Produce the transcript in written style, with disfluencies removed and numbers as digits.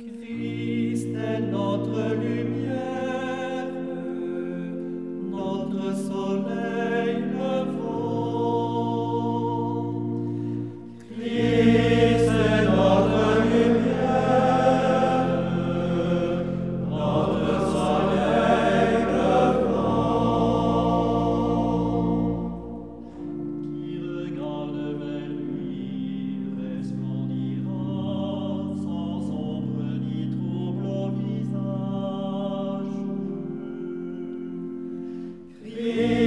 Christ est notre lumière, notre soleil levant. Christ est notre lumière, notre soleil levant. Qui regarde vers lui resplendira sans ombre ni trouble au visage. Christ